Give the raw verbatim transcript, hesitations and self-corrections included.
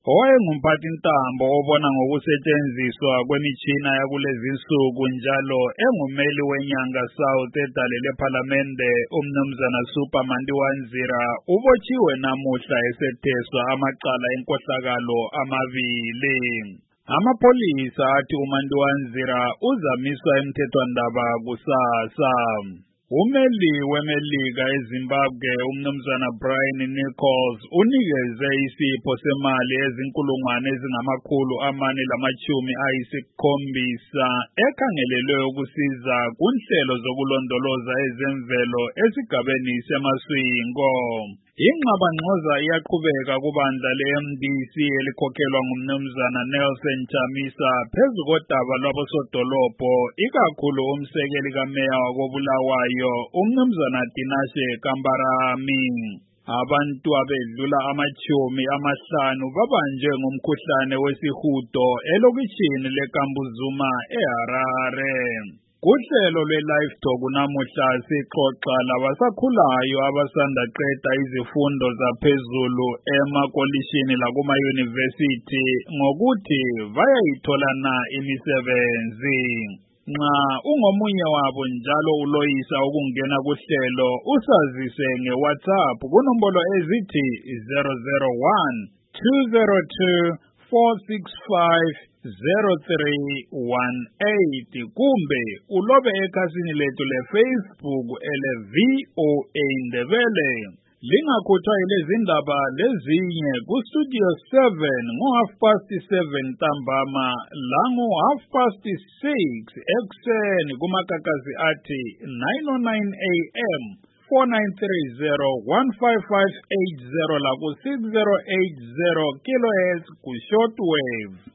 owayengumphathintambo obona ngokusetshenziswa kwemishina yakulezi nsuku njalo engumeli weNyanga South edale lephalamende umnumzana Super Mandiwanzira ubotshiwe namuhla esetheswa amacala enkohlakalo amabili. Amapholisa athi uMandiwanzira uzamiswa emthethwandaba kusasa. Umeli weMelika eZimbabwe umnumzana Brian Nichols unikeze isipho semali ezinkulungwane ezingamakhulu amane lamachumi ayisikhombisa ekhangelelwe ukusiza kunhlelo zokulondoloza ezemvelo esigabeni seMaswingo. Ingxabangxoza iyaqhubeka kubandla le-M D C elikhokhelwa ngumnumzana Nelson Chamisa phezu kodaba lwabosodolobho, ikakhulu umsekeli kameya wakoBulawayo umnumzana Tinashe Kambarami. Abantu abedlula amachumi amahlanu babanjwe ngumkhuhlane wesihudo elokishini leKambuzuma eHarare. Kuhlelo lwe-Live Talk namuhla sixoxa labasakhulayo abasanda qeda izifundo zaphezulu emakolishini lakuma-yunivesithi ngokuthi bayayithola na imisebenzi. Nxa ungomunye wabo njalo uloyisa ukungena kuhlelo, usazise nge-WhatsApp kunombolo ezithi zero zero one two zero two four six five zero three one eight kumbe ulobe ekhasini lethu le-Facebook ele-V O A Ndebele. Lingakhohlwa yilezi ndaba lezinye ku-Studio seven ngo-half past seven ntambama lango-half past six ekuseni kumakakazi athi nine oh nine A M four nine three zero one five five eight zero laku six zero eight zero kilohertz ku-shortwave.